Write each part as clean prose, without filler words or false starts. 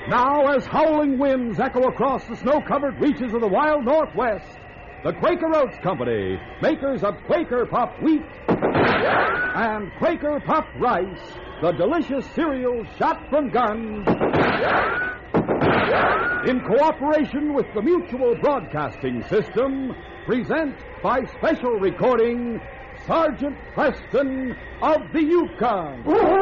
Now, as howling winds echo across the snow-covered reaches of the wild Northwest, the Quaker Oats Company, makers of Quaker Puff Wheat and Quaker Puff Rice, the delicious cereal shot from guns, in cooperation with the Mutual Broadcasting System, present by special recording Sergeant Preston of the Yukon.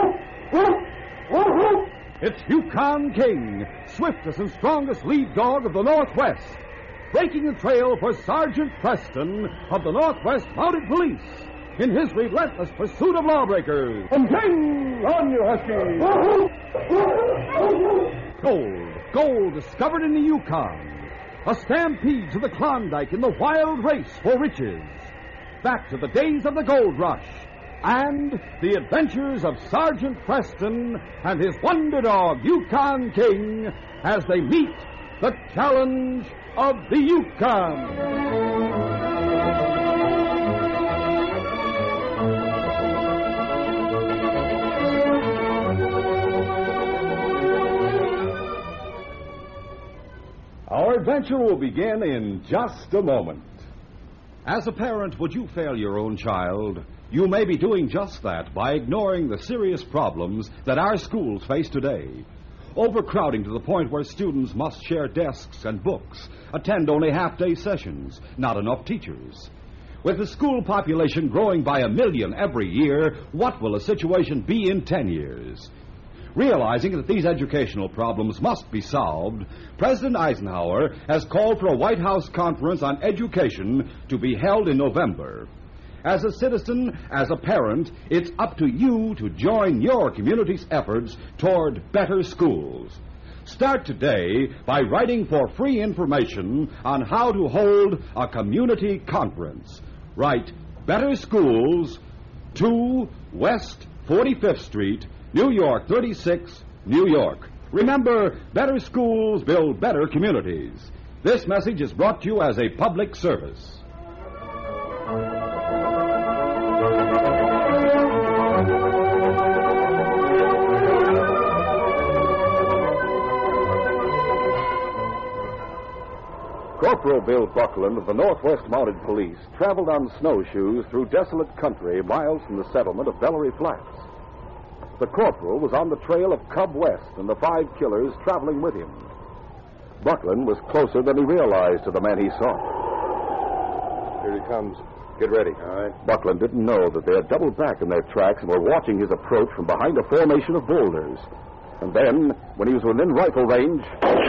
It's Yukon King, swiftest and strongest lead dog of the Northwest, breaking the trail for Sergeant Preston of the Northwest Mounted Police in his relentless pursuit of lawbreakers. And King, on you, Husky! Gold discovered in the Yukon. A stampede to the Klondike in the wild race for riches. Back to the days of the gold rush. And the adventures of Sergeant Preston and his wonder dog, Yukon King, as they meet the challenge of the Yukon. Our adventure will begin in just a moment. As a parent, would you fail your own child? You may be doing just that by ignoring the serious problems that our schools face today. Overcrowding to the point where students must share desks and books, attend only half-day sessions, not enough teachers. With the school population growing by 1 million every year, what will the situation be in 10 years? Realizing that these educational problems must be solved, President Eisenhower has called for a White House conference on education to be held in November. As a citizen, as a parent, it's up to you to join your community's efforts toward better schools. Start today by writing for free information on how to hold a community conference. Write Better Schools, 2 West 45th Street, New York 36, New York. Remember, better schools build better communities. This message is brought to you as a public service. Corporal Bill Buckland of the Northwest Mounted Police traveled on snowshoes through desolate country miles from the settlement of Bellery Flats. The corporal was on the trail of Cub West and the 5 killers traveling with him. Buckland was closer than he realized to the man he sought. Here he comes. Get ready. All right. Buckland didn't know that they had doubled back in their tracks and were watching his approach from behind a formation of boulders. And then, when he was within rifle range...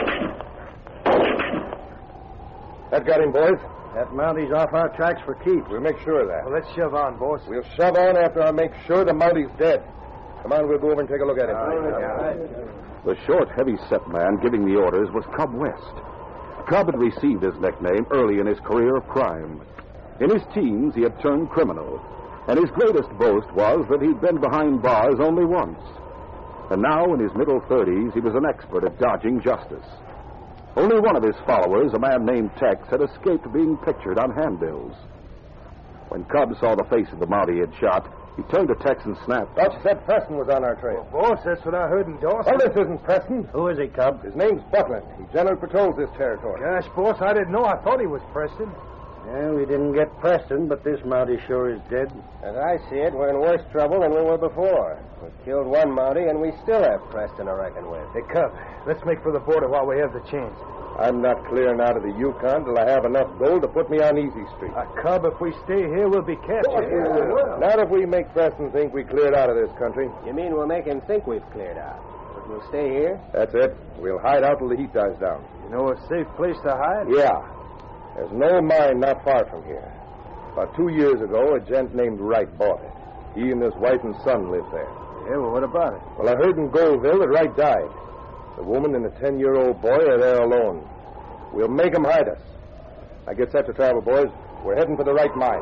That got him, boys. That Mountie's off our tracks for keeps. We'll make sure of that. Well, let's shove on, boss. We'll shove on after I make sure the Mountie's dead. Come on, we'll go over and take a look at him. All right. The short, heavy-set man giving the orders was Cub West. Cub had received his nickname early in his career of crime. In his teens, he had turned criminal, and his greatest boast was that he'd been behind bars only once. And now, in his middle 30s, he was an expert at dodging justice. Only one of his followers, a man named Tex, had escaped being pictured on handbills. When Cub saw the face of the Mountie he had shot, he turned to Tex and snapped. Thought you said Preston was on our trail. Well, boss, that's what I heard in Dawson. Oh, this isn't Preston. Who is he, Cub? His name's Buckland. He generally patrols this territory. Gosh, boss, I didn't know. I thought he was Preston. Yeah, we didn't get Preston, but this Mountie sure is dead. As I see it, we're in worse trouble than we were before. We killed one Mountie, and we still have Preston to reckon with. Hey, Cub, let's make for the border while we have the chance. I'm not clearing out of the Yukon till I have enough gold to put me on Easy Street. Cub, if we stay here, we'll be captured. Not if we make Preston think we cleared out of this country. You mean we'll make him think we've cleared out? But we'll stay here? That's it. We'll hide out till the heat dies down. You know a safe place to hide? Yeah. There's no mine not far from here. About 2 years ago, a gent named Wright bought it. He and his wife and son live there. Yeah, well, what about it? Well, I heard in Goldville that Wright died. The woman and the 10-year-old boy are there alone. We'll make them hide us. I get set to travel, boys. We're heading for the right mine.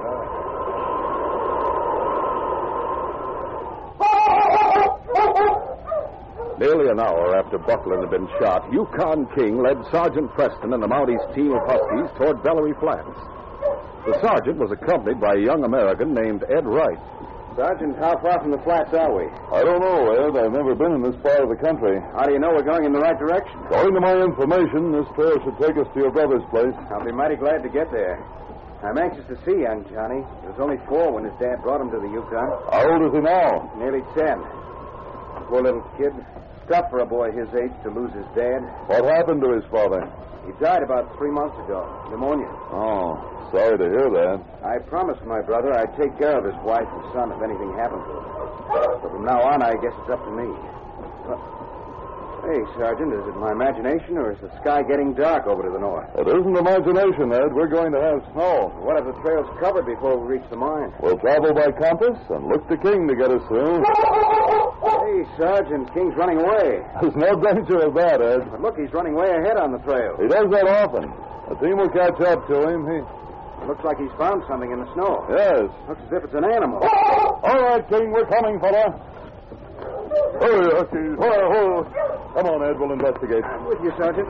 Nearly an hour after Buckland had been shot, Yukon King led Sergeant Preston and the Mountie's team of Huskies toward Bellery Flats. The sergeant was accompanied by a young American named Ed Wright. Sergeant, how far from the flats are we? I don't know, Ed. I've never been in this part of the country. How do you know we're going in the right direction? According to my information, this trail should take us to your brother's place. I'll be mighty glad to get there. I'm anxious to see young Johnny. He was only 4 when his dad brought him to the Yukon. How old is he now? Nearly 10. Poor little kid. It's tough for a boy his age to lose his dad. What happened to his father? He died about 3 months ago. Pneumonia. Oh, sorry to hear that. I promised my brother I'd take care of his wife and son if anything happened to him. But from now on, I guess it's up to me. Hey, Sergeant, is it my imagination or is the sky getting dark over to the north? It isn't imagination, Ed. We're going to have snow. What if the trail's covered before we reach the mine? We'll travel by compass and look to King to get us soon. Hey, Sergeant, King's running away. There's no danger of that, Ed. But look, he's running way ahead on the trail. He does that often. The team will catch up to him. It looks like he's found something in the snow. Yes. Looks as if it's an animal. All right, King, we're coming, fella. Oh, come on, Ed, we'll investigate. I'm with you, Sergeant.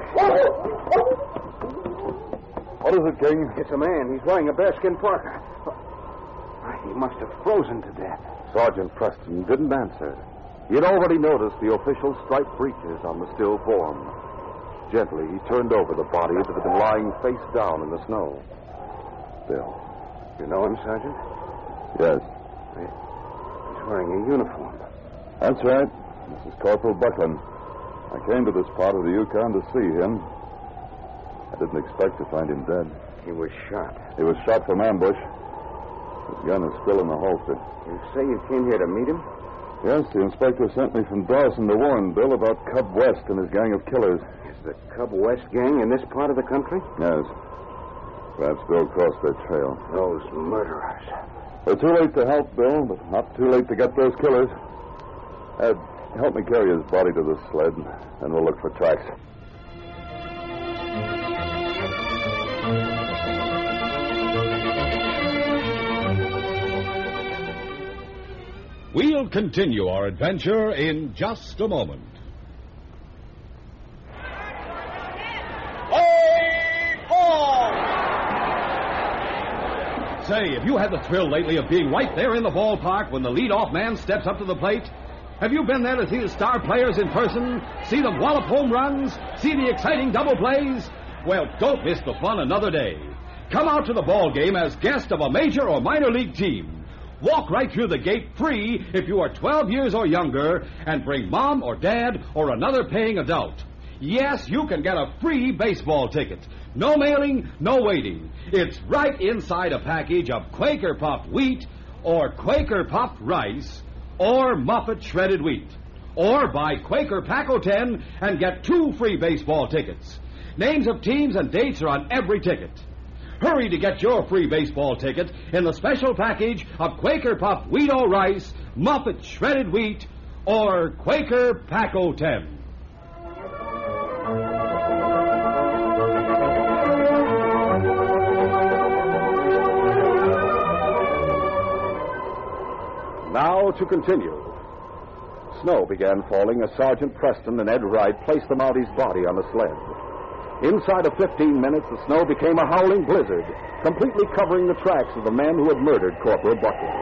What is it, King? It's a man. He's wearing a bearskin parka. He must have frozen to death. Sergeant Preston didn't answer. He had already noticed the official striped breeches on the still form. Gently, he turned over the body that had been lying face down in the snow. Bill. You know him, Sergeant? Yes. He's wearing a uniform. That's right. This is Corporal Buckland. I came to this part of the Yukon to see him. I didn't expect to find him dead. He was shot. He was shot from ambush. His gun is still in the holster. You say you came here to meet him? Yes, the inspector sent me from Dawson to warn Bill about Cub West and his gang of killers. Is the Cub West gang in this part of the country? Yes. Perhaps Bill crossed their trail. Those murderers. We're too late to help Bill, but not too late to get those killers. Ed, help me carry his body to the sled, and we'll look for tracks. We'll continue our adventure in just a moment. Say, have you had the thrill lately of being right there in the ballpark when the leadoff man steps up to the plate? Have you been there to see the star players in person, see them wallop home runs, see the exciting double plays? Well, don't miss the fun another day. Come out to the ball game as guest of a major or minor league team. Walk right through the gate free if you are 12 years or younger and bring mom or dad or another paying adult. Yes, you can get a free baseball ticket. No mailing, no waiting. It's right inside a package of Quaker Puffed wheat or Quaker Puffed rice or Muffet shredded wheat. Or buy Quaker Pack-O-10 and get 2 free baseball tickets. Names of teams and dates are on every ticket. Hurry to get your free baseball ticket in the special package of Quaker Puffed wheat or rice, Muffet shredded wheat, or Quaker Pack-O-10. Now to continue. Snow began falling as Sergeant Preston and Ed Wright placed the Mounty's body on the sled. Inside of 15 minutes, the snow became a howling blizzard, completely covering the tracks of the men who had murdered Corporal Buckland.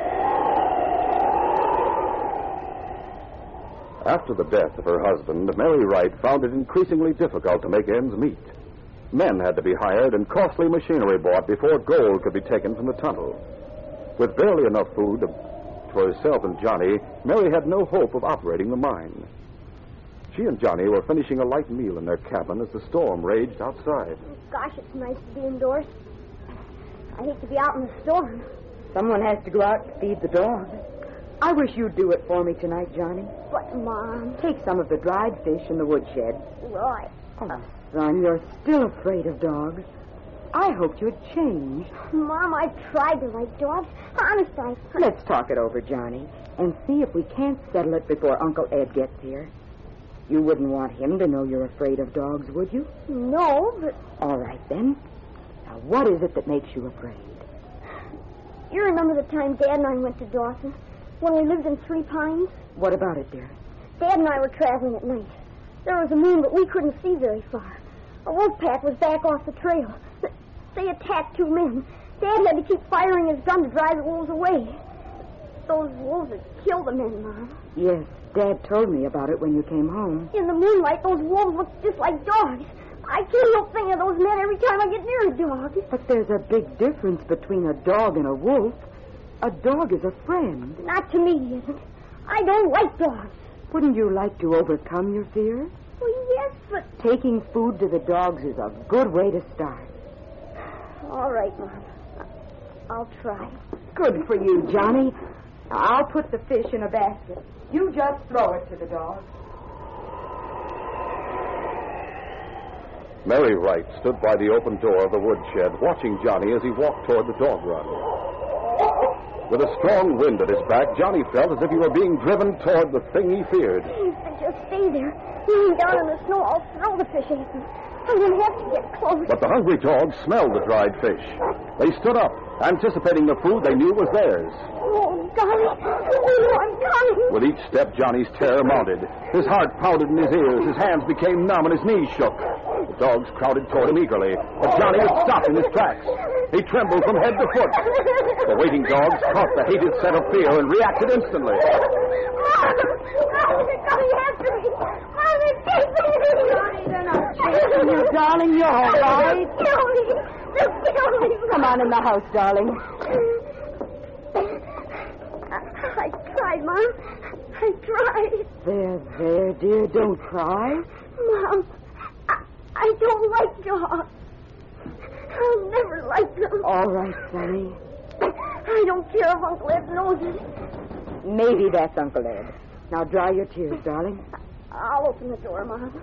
After the death of her husband, Mary Wright found it increasingly difficult to make ends meet. Men had to be hired and costly machinery bought before gold could be taken from the tunnel. With barely enough food for herself and Johnny, Mary had no hope of operating the mine. She and Johnny were finishing a light meal in their cabin as the storm raged outside. Gosh, it's nice to be indoors. I hate to be out in the storm. Someone has to go out to feed the dog. I wish you'd do it for me tonight, Johnny. But, Mom... Take some of the dried fish in the woodshed. Right. Oh, son, you're still afraid of dogs. I hoped you'd change. Mom, I've tried to like dogs. Honest, Let's talk it over, Johnny, and see if we can't settle it before Uncle Ed gets here. You wouldn't want him to know you're afraid of dogs, would you? No, but... All right, then. Now, what is it that makes you afraid? You remember the time Dad and I went to Dawson, when we lived in Three Pines? What about it, dear? Dad and I were traveling at night. There was a moon, but we couldn't see very far. A wolf pack was back off the trail. They attacked 2 men. Dad had to keep firing his gun to drive the wolves away. those wolves had killed the men, Mom. Yes, Dad told me about it when you came home. In the moonlight, those wolves looked just like dogs. I can't help thinking of those men every time I get near a dog. But there's a big difference between a dog and a wolf. A dog is a friend. Not to me, he isn't. I don't like dogs. Wouldn't you like to overcome your fear? Well, yes, but... Taking food to the dogs is a good way to start. All right, Mom. I'll try. Good for you, Johnny. I'll put the fish in a basket. You just throw it to the dogs. Mary Wright stood by the open door of the woodshed, watching Johnny as he walked toward the dog run. With a strong wind at his back, Johnny felt as if he were being driven toward the thing he feared. If I just stay there, laying down in the snow, I'll throw the fish at him. I won't have to get close. But the hungry dogs smelled the dried fish. They stood up, anticipating the food they knew was theirs. Oh, golly. Oh, I'm coming. With each step, Johnny's terror mounted. His heart pounded in his ears, his hands became numb, and his knees shook. The dogs crowded toward him eagerly, but Johnny had stopped in his tracks. He trembled from head to foot. The waiting dogs caught the hated scent of fear and reacted instantly. Mom, they're coming after me. Mom, they're chasing me. Johnny, they're not chasing you, darling. You're all right. They'll kill me. They'll kill me. Come on in the house, darling. I tried, Mom. I tried. There, dear. Don't cry. Mom, I don't like dogs. I'll never like them. All right, Sonny. I don't care if Uncle Ed knows it. Maybe that's Uncle Ed. Now dry your tears, darling. I'll open the door, Mom.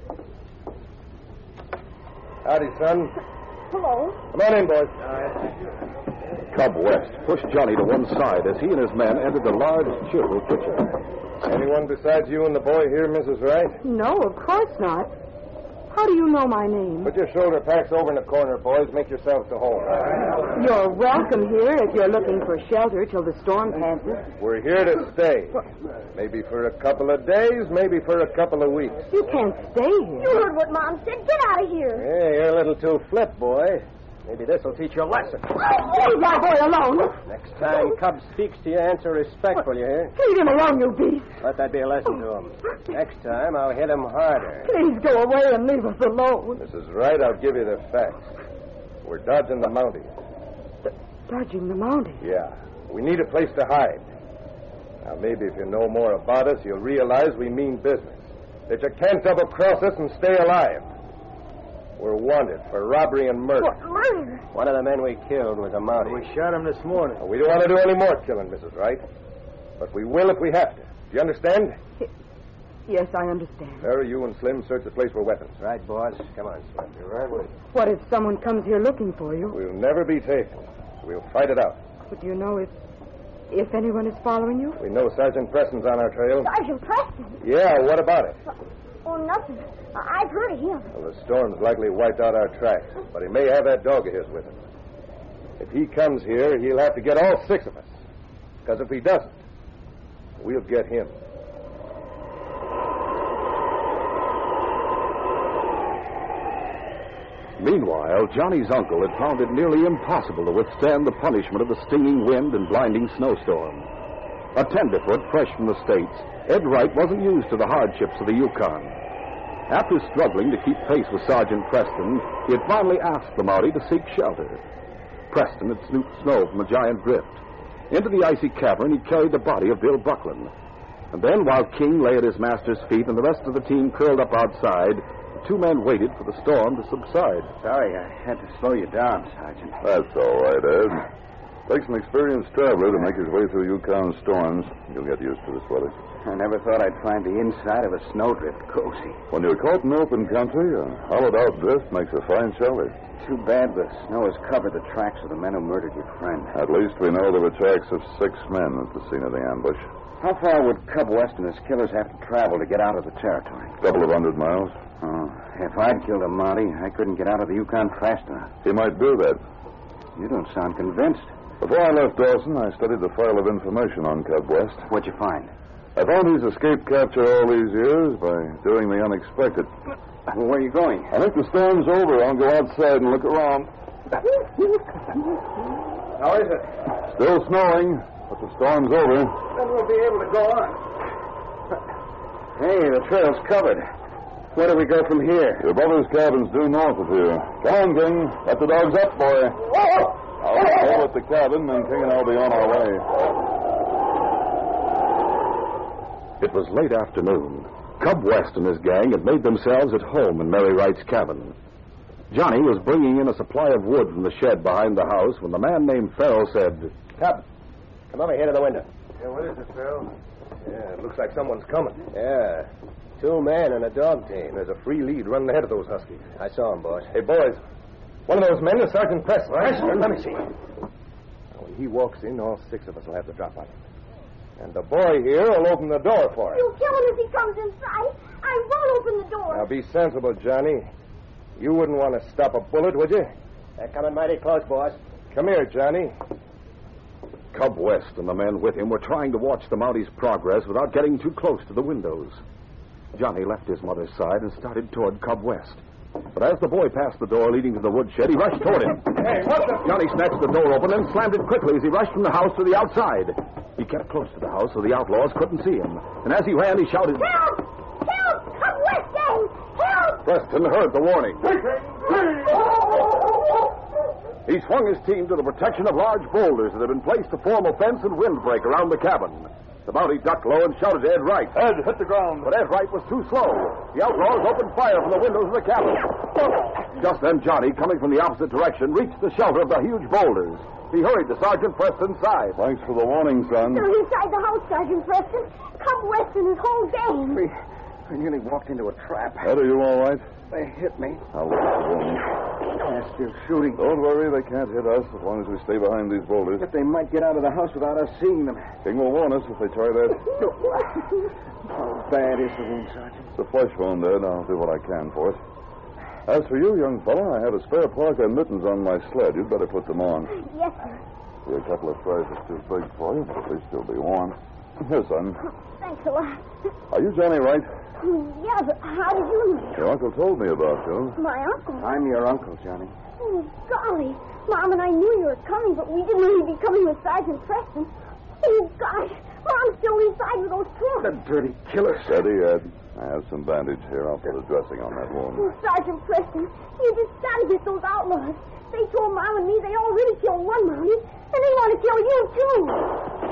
Howdy, son. Hello. Come on in, boys. Cub West pushed Johnny to one side as he and his men entered the large, cheerful kitchen. Anyone besides you and the boy here, Mrs. Wright? No, of course not. How do you know my name? Put your shoulder packs over in the corner, boys. Make yourselves to home. You're welcome here if you're looking for shelter till the storm passes. We're here to stay. Maybe for a couple of days, maybe for a couple of weeks. You can't stay here. You heard what Mom said. Get out of here. Hey, you're a little too flip, boy. Maybe this will teach you a lesson. Leave my boy alone. Next time Cub speaks to you, answer respectful, you hear? Leave him alone, you beast. Let that be a lesson to him. Next time, I'll hit him harder. Please go away and leave us alone. Mrs. Wright, I'll give you the facts. We're dodging the Mounties. Dodging the Mounties? Yeah. We need a place to hide. Now, maybe if you know more about us, you'll realize we mean business. That you can't double-cross us and stay alive. We're wanted for robbery and murder. What, murder? One of the men we killed was a Mountie. We shot him this morning. We don't want to do any more killing, Mrs. Wright. But we will if we have to. Do you understand? Yes, I understand. Sarah, you and Slim search the place for weapons. Right, boss. Come on, Slim. You're right with you. What if someone comes here looking for you? We'll never be taken. We'll fight it out. But do you know if anyone is following you? We know Sergeant Preston's on our trail. Sergeant Preston? Yeah, what about it? Oh, nothing. I've heard of him. Well, the storm's likely wiped out our tracks, but he may have that dog of his with him. If he comes here, he'll have to get all 6 of us. Because if he doesn't, we'll get him. Meanwhile, Johnny's uncle had found it nearly impossible to withstand the punishment of the stinging wind and blinding snowstorm. A tenderfoot fresh from the States, Ed Wright wasn't used to the hardships of the Yukon. After struggling to keep pace with Sergeant Preston, he had finally asked the Mountie to seek shelter. Preston had snooped snow from a giant drift. Into the icy cavern, he carried the body of Bill Buckland. And then, while King lay at his master's feet and the rest of the team curled up outside, the 2 men waited for the storm to subside. Sorry, I had to slow you down, Sergeant. That's all right, Ed. Takes an experienced traveler to make his way through Yukon storms. You'll get used to this weather. I never thought I'd find the inside of a snowdrift cozy. When you're caught in open country, a hollowed-out drift makes a fine shelter. Too bad the snow has covered the tracks of the men who murdered your friend. At least we know there were tracks of 6 men at the scene of the ambush. How far would Cub West and his killers have to travel to get out of the territory? Couple of 100 miles. Oh, if I'd killed a Mountie, I couldn't get out of the Yukon fast enough. He might do that. You don't sound convinced. Before I left Dawson, I studied the file of information on Cub West. What'd you find? I found he's escaped capture all these years by doing the unexpected. Well, where are you going? I think the storm's over. I'll go outside and look around. How is it? Still snowing. But the storm's over. Then we'll be able to go on. Hey, the trail's covered. Where do we go from here? Your brother's cabin's due north of here. Come on, King. Let the dogs up, boy. I'll stay at the cabin, and King and I'll be on our way. It was late afternoon. Cub West and his gang had made themselves at home in Mary Wright's cabin. Johnny was bringing in a supply of wood from the shed behind the house when the man named Farrell said, Cub, come over here to the window. Yeah, what is it, Phil? Yeah, it looks like someone's coming. Yeah, 2 men and a dog team. There's a free lead running ahead of those Huskies. I saw him, boys. Hey, boys, one of those men is Sergeant Preston. Preston? Let me see. When he walks in, all 6 of us will have the drop on him. And the boy here will open the door for him. You'll kill him if he comes inside. I won't open the door. Now, be sensible, Johnny. You wouldn't want to stop a bullet, would you? They're coming mighty close, boys. Come here, Johnny. Cub West and the men with him were trying to watch the Mounties' progress without getting too close to the windows. Johnny left his mother's side and started toward Cub West. But as the boy passed the door leading to the woodshed, he rushed toward him. Hey, what the... Johnny snatched the door open and slammed it quickly as he rushed from the house to the outside. He kept close to the house so the outlaws couldn't see him. And as he ran, he shouted, Help! Help! Cub West gang! Help! Preston heard the warning. He swung his team to the protection of large boulders that had been placed to form a fence and windbreak around the cabin. The Mountie ducked low and shouted to Ed Wright. Ed, hit the ground. But Ed Wright was too slow. The outlaws opened fire from the windows of the cabin. Just then, Johnny, coming from the opposite direction, reached the shelter of the huge boulders. He hurried to Sergeant Preston's side. Thanks for the warning, son. They're inside the house, Sergeant Preston. Cub West and his whole gang. I nearly walked into a trap. Ed, are you all right? They hit me. I'll look at the wound. They're still shooting. Don't worry, they can't hit us as long as we stay behind these boulders. But they might get out of the house without us seeing them. King will warn us if they try that. How bad is the wound, Sergeant? It's a flesh wound, Ed. I'll do what I can for it. As for you, young fella, I have a spare parka and mittens on my sled. You'd better put them on. Yes, sir. See, a couple of furs are too big for you, but they still be warm. Here, son. Thanks a lot. Are you Johnny Wright? Yeah, but how did you know? Your uncle told me about you. My uncle? I'm your uncle, Johnny. Oh, golly. Mom and I knew you were coming, but we didn't know you'd be coming with Sergeant Preston. Oh, gosh. Mom's still inside with those The trunks. dirty killers. Steady, Ed. I have some bandage here. I'll put a dressing on that wound. Oh, Sergeant Preston, you just gotta get those outlaws. They told Mom and me they already killed one Mountie, and they want to kill you, too.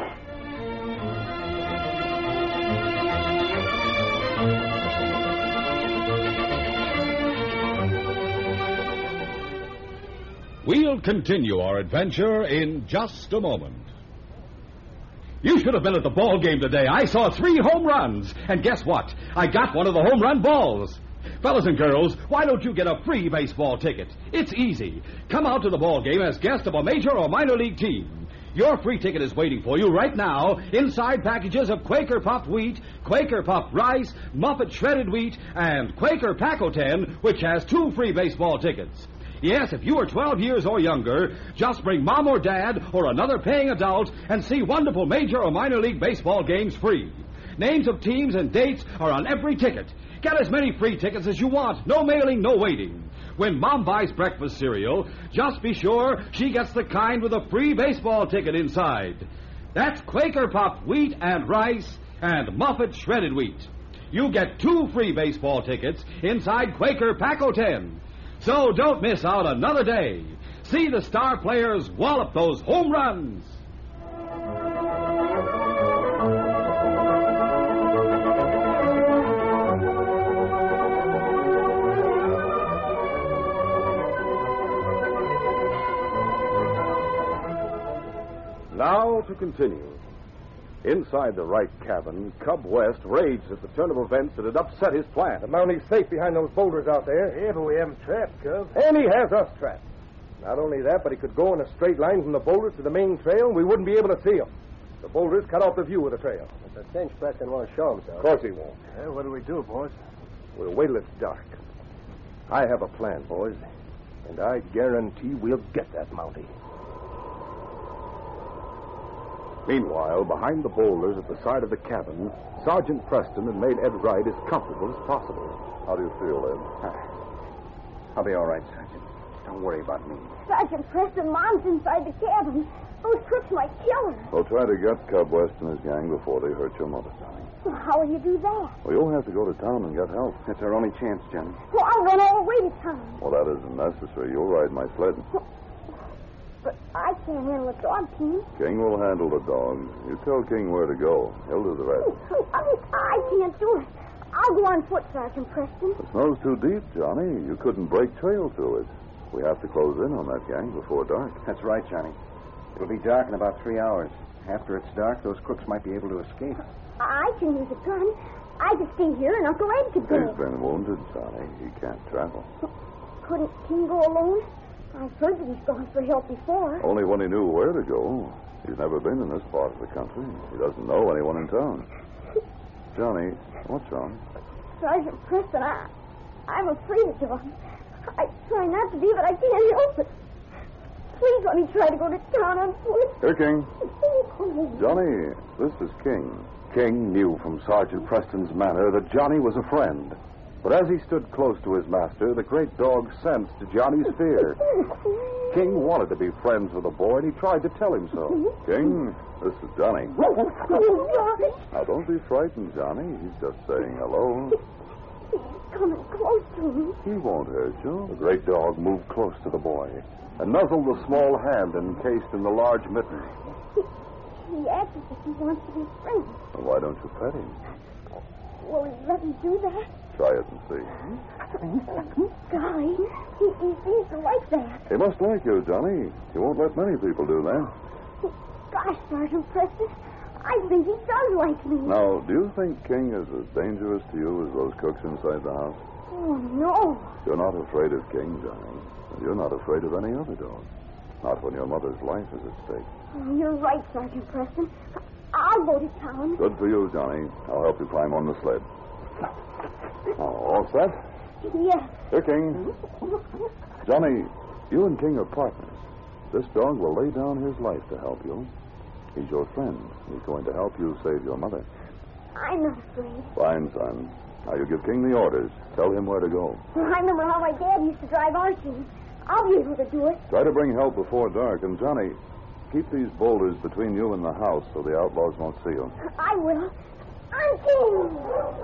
We'll continue our adventure in just a moment. You should have been at the ball game today. I saw 3 home runs. And guess what? I got one of the home run balls. Fellas and girls, why don't you get a free baseball ticket? It's easy. Come out to the ball game as guest of a major or minor league team. Your free ticket is waiting for you right now inside packages of Quaker Puffed Wheat, Quaker Puffed Rice, Muffet Shredded Wheat, and Quaker Pack-O-Ten, which has 2 free baseball tickets. Yes, if you are 12 years or younger, just bring Mom or Dad or another paying adult and see wonderful major or minor league baseball games free. Names of teams and dates are on every ticket. Get as many free tickets as you want. No mailing, no waiting. When Mom buys breakfast cereal, just be sure she gets the kind with a free baseball ticket inside. That's Quaker Puffed Wheat and Rice and Muffet Shredded Wheat. You get 2 free baseball tickets inside Quaker Pack-O-Ten. So don't miss out another day. See the star players wallop those home runs. Now to continue. Inside the Wright cabin, Cub West raged at the turn of events that had upset his plan. The Mountie's safe behind those boulders out there. Yeah, but we haven't trapped, Cub. And he has us trapped. Not only that, but he could go in a straight line from the boulders to the main trail, and we wouldn't be able to see him. The boulders cut off the view of the trail. It's a cinch Preston won't show himself. Of course he won't. What do we do, boys? We'll wait till it's dark. I have a plan, boys, and I guarantee we'll get that Mountie. Meanwhile, behind the boulders at the side of the cabin, Sergeant Preston had made Ed Wright as comfortable as possible. How do you feel, Ed? I'll be all right, Sergeant. Don't worry about me. Sergeant Preston, Mom's inside the cabin. Those crooks might kill her. We'll try to get Cub West and his gang before they hurt your mother, Johnny. Well, how will you do that? Well, you'll have to go to town and get help. That's our only chance, Johnny. Well, I'll run all the way to town. Well, that isn't necessary. You'll ride my sled. But I can't handle a dog team. King will handle the dog. You tell King where to go. He'll do the rest. I can't do it. I'll go on foot, Sergeant Preston. The snow's too deep, Johnny. You couldn't break trail through it. We have to close in on that gang before dark. That's right, Johnny. It'll be dark in about 3 hours. After it's dark, those crooks might be able to escape. I can use a gun. I could stay here and Uncle Ed could go. He's been wounded, Johnny. He can't travel. Couldn't King go alone? I've heard that he's gone for help before. Only when he knew where to go. He's never been in this part of the country. He doesn't know anyone in town. Johnny, what's wrong? Sergeant Preston, I'm afraid of dogs. I try not to be, but I can't help it. Please let me try to go to town on foot. Here, King. Johnny, this is King. King knew from Sergeant Preston's manner that Johnny was a friend. But as he stood close to his master, the great dog sensed Johnny's fear. King wanted to be friends with the boy, and he tried to tell him so. King, this is Johnny. Oh, Now, don't be frightened, Johnny. He's just saying hello. he's coming close to me. He won't hurt you. The great dog moved close to the boy and nuzzled the small hand encased in the large mitten. He acts as if he wants to be friends. Well, why don't you pet him? Will he let me do that? Try it and see. Golly, he seems to like that. He must like you, Johnny. He won't let many people do that. Gosh, Sergeant Preston, I think he does like me. Now, do you think King is as dangerous to you as those cooks inside the house? Oh, no. You're not afraid of King, Johnny. And you're not afraid of any other dog. Not when your mother's life is at stake. Oh, you're right, Sergeant Preston. I'll go to town. Good for you, Johnny. I'll help you climb on the sled. Oh, all set? Yes. Here, King. Johnny, you and King are partners. This dog will lay down his life to help you. He's your friend. He's going to help you save your mother. I'm not afraid. Fine, son. Now, you give King the orders. Tell him where to go. I remember how my dad used to drive our team. I'll be able to do it. Try to bring help before dark. And, Johnny, keep these boulders between you and the house so the outlaws won't see you. I will. I'm King.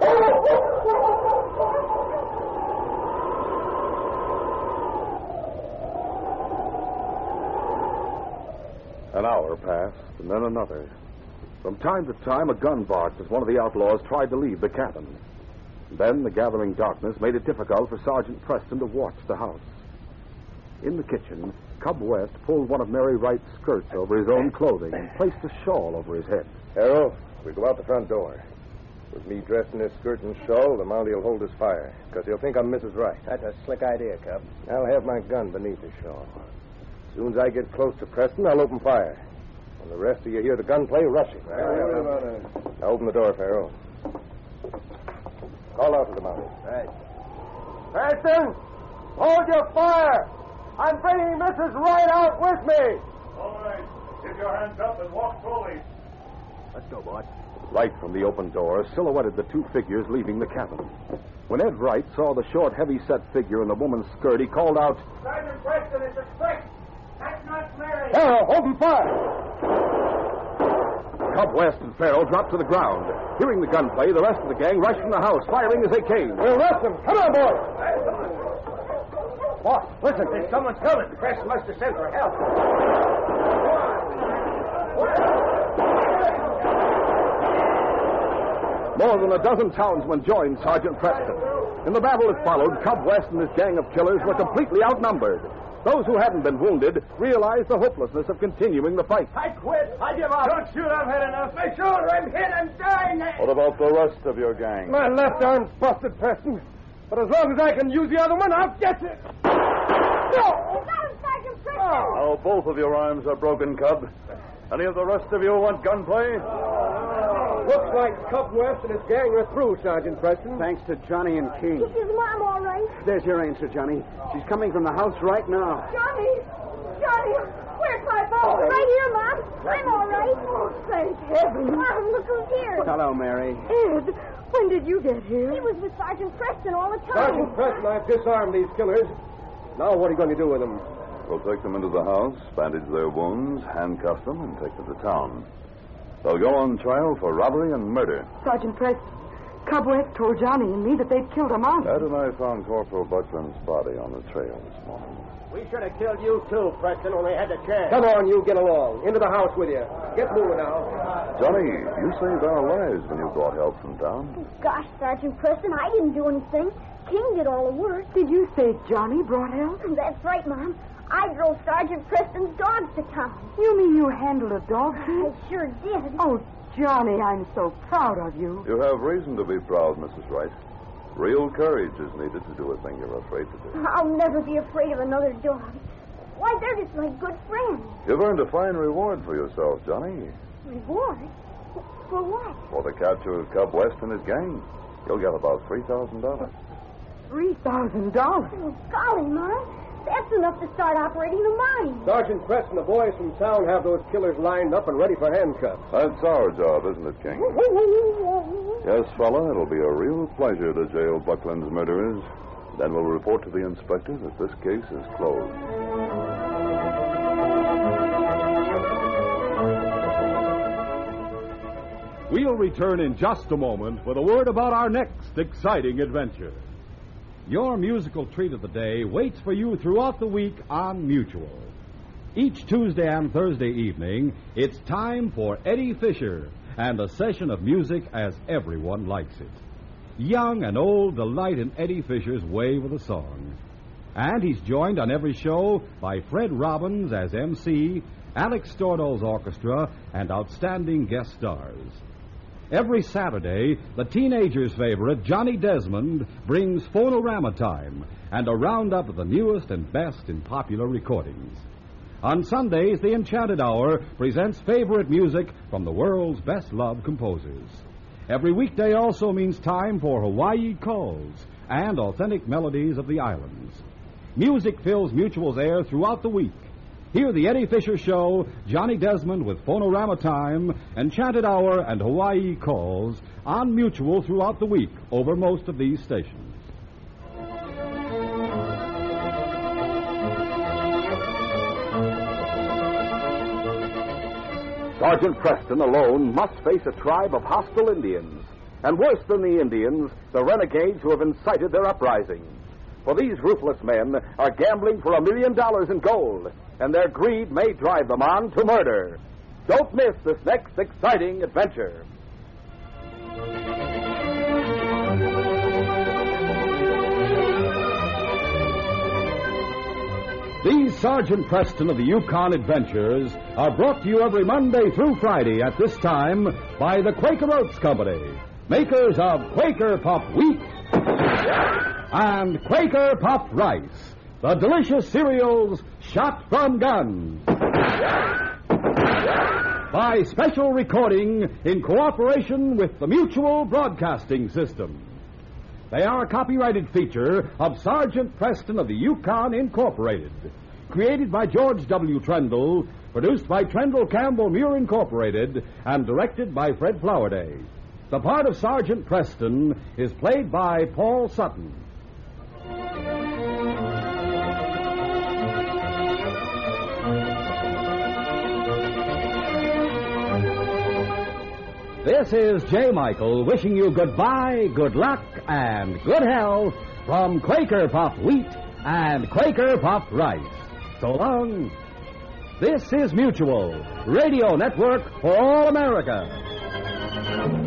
An hour passed, and then another. From time to time, a gun barked as one of the outlaws tried to leave the cabin. Then the gathering darkness made it difficult for Sergeant Preston to watch the house. In the kitchen, Cub West pulled one of Mary Wright's skirts over his own clothing and placed a shawl over his head. Harold, we go out the front door. With me dressed in this skirt and shawl, the Mountie will hold his fire, because he'll think I'm Mrs. Wright. That's a slick idea, Cub. I'll have my gun beneath the shawl. As soon as I get close to Preston, I'll open fire. When the rest of you hear the gunplay, rush it. Now open the door, Pharaoh. Call out to the Mountie. Right. Preston, hold your fire. I'm bringing Mrs. Wright out with me. All right. Keep your hands up and walk slowly. Let's go, boy. Light from the open door silhouetted the two figures leaving the cabin. When Ed Wright saw the short, heavy-set figure in the woman's skirt, he called out, Sergeant Preston, it's a trick. That's not Mary. Pharaoh, open fire. Cub West and Farrell dropped to the ground. Hearing the gunplay, the rest of the gang rushed from the house, firing as they came. We'll arrest them. Come on, boys. Boss, listen, there's someone's coming. Preston must have sent for help. More than a dozen townsmen joined Sergeant Preston. In the battle that followed, Cub West and his gang of killers were completely outnumbered. Those who hadn't been wounded realized the hopelessness of continuing the fight. I quit. I give up. Don't shoot. I've had enough. My shoulder, I'm hit. I'm dying. What about the rest of your gang? My left arm's busted, Preston. But as long as I can use the other one, I'll get it. You got him, Sergeant Preston. Now, both of your arms are broken, Cub. Any of the rest of you want gunplay? Looks like Cub West and his gang are through, Sergeant Preston. Thanks to Johnny and King. Is his mom all right? There's your answer, Johnny. She's coming from the house right now. Johnny! Johnny! Where's my phone? Right here, Mom. I'm all right. Oh, thank heaven. Mom, look who's here. Hello, Mary. Ed, when did you get here? He was with Sergeant Preston all the time. Sergeant Preston, I've disarmed these killers. Now what are you going to do with them? We'll take them into the house, bandage their wounds, handcuff them, and take them to town. They'll go on trial for robbery and murder. Sergeant Preston, Cub West told Johnny and me that they'd killed a mountain. Ed and I found Corporal Buckland's body on the trail this morning. We should have killed you, too, Preston, when we had the chance. Come on, you get along. Into the house with you. Get moving now. Johnny, you saved our lives when you brought help from town. Gosh, Sergeant Preston, I didn't do anything. King did all the work. Did you say Johnny brought help? That's right, Mom. I drove Sergeant Preston's dogs to town. You mean you handled a dog, too? I sure did. Oh, Johnny, I'm so proud of you. You have reason to be proud, Mrs. Wright. Real courage is needed to do a thing you're afraid to do. I'll never be afraid of another dog. Why, they're just my good friends. You've earned a fine reward for yourself, Johnny. Reward? For what? For the capture of Cub West and his gang. You'll get about $3,000. $3,000? Oh, golly, Mom. That's enough to start operating the mine. Sergeant Preston, the boys from town have those killers lined up and ready for handcuffs. That's our job, isn't it, King? Yes, fella, it'll be a real pleasure to jail Buckland's murderers. Then we'll report to the inspector that this case is closed. We'll return in just a moment with a word about our next exciting adventure. Your musical treat of the day waits for you throughout the week on Mutual. Each Tuesday and Thursday evening, it's time for Eddie Fisher and a session of music as everyone likes it. Young and old delight in Eddie Fisher's way with a song. And he's joined on every show by Fred Robbins as MC, Alex Stordo's orchestra, and outstanding guest stars. Every Saturday, the teenager's favorite, Johnny Desmond, brings Phonorama Time and a roundup of the newest and best in popular recordings. On Sundays, the Enchanted Hour presents favorite music from the world's best-loved composers. Every weekday also means time for Hawaii Calls and authentic melodies of the islands. Music fills Mutual's air throughout the week. Hear the Eddie Fisher Show, Johnny Desmond with Phonorama Time, Enchanted Hour, and Hawaii Calls on Mutual throughout the week over most of these stations. Sergeant Preston alone must face a tribe of hostile Indians, and worse than the Indians, the renegades who have incited their uprising. For these ruthless men are gambling for $1 million in gold, and their greed may drive them on to murder. Don't miss this next exciting adventure. These Sergeant Preston of the Yukon Adventures are brought to you every Monday through Friday at this time by the Quaker Oats Company, makers of Quaker Puffed Wheat and Quaker Puffed Rice, the delicious cereals shot from guns. By special recording in cooperation with the Mutual Broadcasting System. They are a copyrighted feature of Sergeant Preston of the Yukon Incorporated. Created by George W. Trendle, produced by Trendle Campbell Muir Incorporated, and directed by Fred Flowerday. The part of Sergeant Preston is played by Paul Sutton. This is J. Michael wishing you goodbye, good luck, and good health from Quaker Puffed Wheat and Quaker Puffed Rice. So long. This is Mutual, Radio Network for all America.